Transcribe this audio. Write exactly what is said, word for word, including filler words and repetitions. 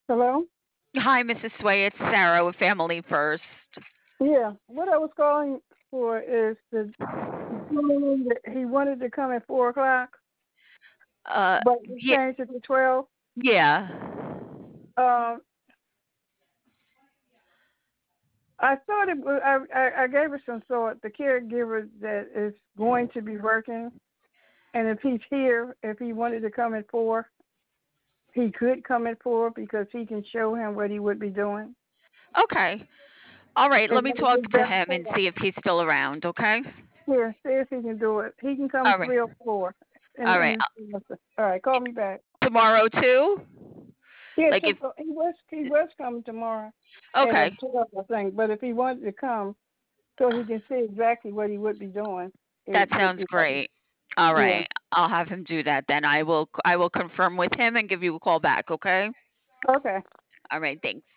Hello? Hi, Missus Sway. It's Sarah with Family First. Yeah. What I was calling for is the gentleman that he wanted to come at four o'clock, Uh, but we yeah, changed it to twelve. yeah. Um, I thought it was, I, I, I gave her some thought. The caregiver that is going to be working, and if he's here, if he wanted to come at four, he could come at four because he can show him what he would be doing. Okay. All right. And Let me that would talk be to better him and for see if he's still around. Okay. here. See if he can do it. He can come All right. three or four. And All right. and all right, call me back. Uh, Tomorrow too. Yeah, Like to, if. he was he was coming tomorrow at a Okay. twelve, I think. But if he wanted to come, so he can see exactly what he would be doing, it That would sounds be better. great. All Yeah. right. I'll have him do that then. I will. I will confirm with him and give you a call back. Okay. Okay. All right. Thanks.